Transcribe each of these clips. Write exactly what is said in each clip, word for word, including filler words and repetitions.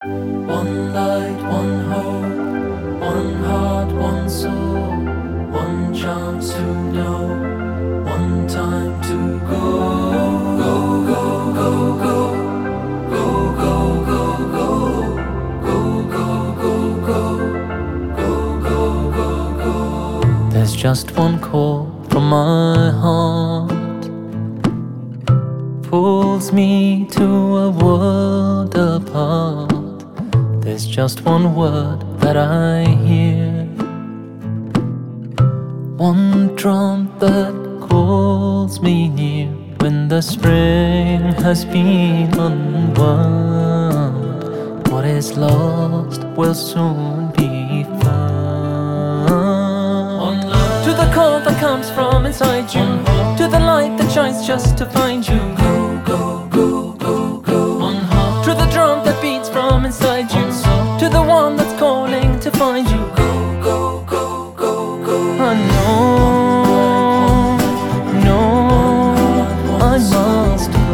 One light, one hope, one heart, one soul, one chance to know, one time to go. Go, go, go, go, go, go, go, go, go, go, go, go, go, go, go, go. There's just one call from my heart, pulls me to a world apart. There's just one word that I hear, one drum that calls me near. When the spring has been unwound, what is lost will soon be found. To the call that comes from inside you, to the light that shines just to find you. Go, go, go, go, go. To the drum that beats from inside you, to the one that's calling to find you. Go, go, go, go, go. I know, no, I must go.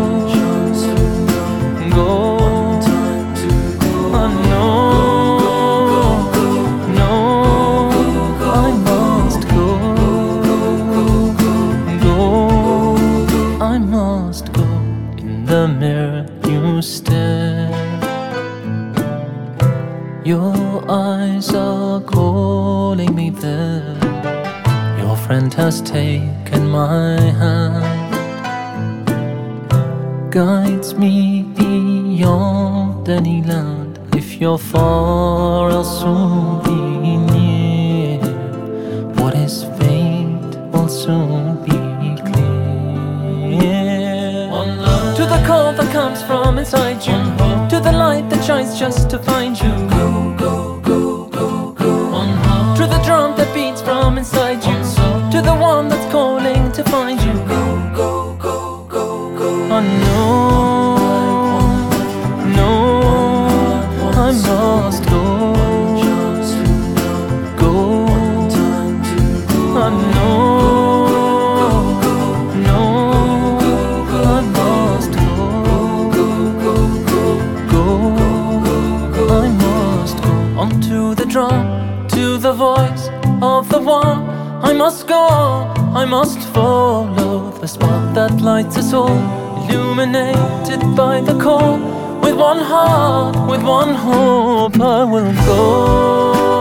Go, I know, no, I must go. Go, I must go. In the mirror you stare, your eyes are calling me there. Your friend has taken my hand, guides me beyond any land. If you're far, I'll soon be near. What is faint will soon be clear. To the call that comes from inside you, to the light that shines just to find you. Go, go, go, go, go. To the drum that beats from inside you, to the one that's calling to find you. Go, go, go, go, go. I know, no, I must go. Go, I know, no, I must go. Go, I must go. Onto the drum, to the voice of the one. I must go on, I must follow the spark that lights us all, illuminated by the call. With one heart, with one hope, I will go.